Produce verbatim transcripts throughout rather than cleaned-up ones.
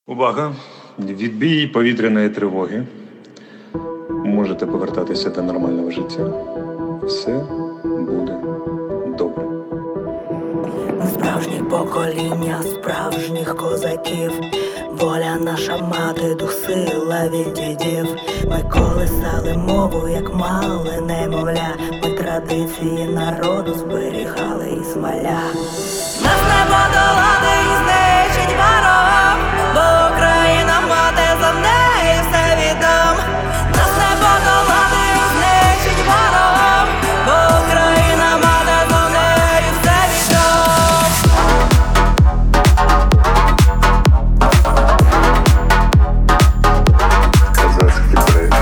Увага! Відбій повітряної тривоги. Можете повертатися до нормального життя. Все буде добре. Ми справжнє покоління справжніх козаків. Воля наша мати, дух сила від дідів. Ми колисали мову, як мали немовля. Ми традиції народу зберігали із маля. Нас не подолати і знищить ворог, бо Україна мати, за неї все віддам. Нас не подолати і знищить ворог, бо Україна мати, за неї все віддам. Казацький проект.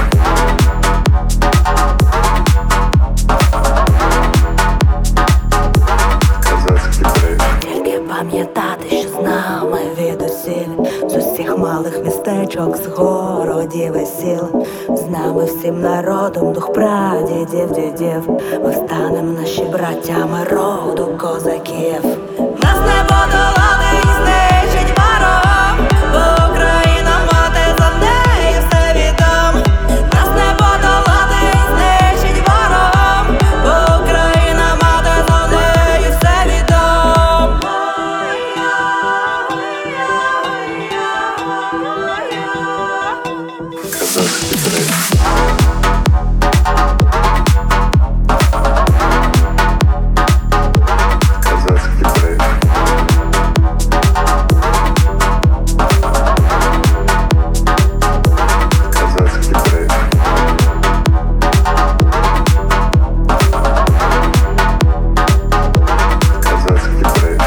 Казацький проект. Тільки пам'ятати, що з нами відусіль, з усіх малих містечок, з городів і сіл. З нами всім народом, дух прадідів, дідів. Ми встанем наші браттями роду козаків. Нас не подолати і знищить ворог, бо Україна мати, за неї все віддам. Нас не подолати і знищить ворог, бо Україна мати, за неї все віддам. Казацький проект. Казацький проект. Казацький проект. Казацький проект.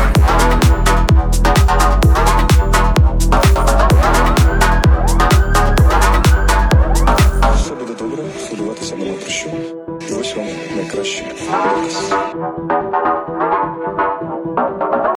Все буде добре, хвилюватися нема про що. І ось вам найкраще.